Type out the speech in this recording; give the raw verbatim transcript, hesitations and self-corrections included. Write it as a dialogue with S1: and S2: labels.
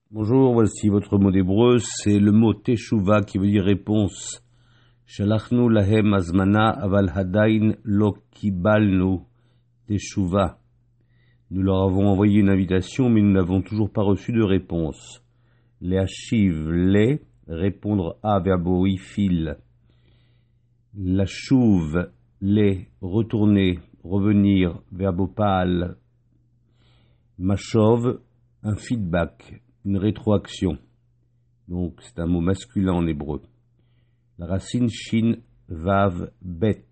S1: Bonjour, voici votre mot d'hébreu, c'est le mot teshuva qui veut dire réponse. Shalachnu lahem azmana aval hadain lo kibalnu teshuva. Nous leur avons envoyé une invitation, mais nous n'avons toujours pas reçu de réponse. Les hashiv, les, répondre à, verbo ifil. La chouve, les, retourner, revenir, verbo pal. Machov, un feedback, une rétroaction. Donc c'est un mot masculin en hébreu. La racine shin, vav, bet.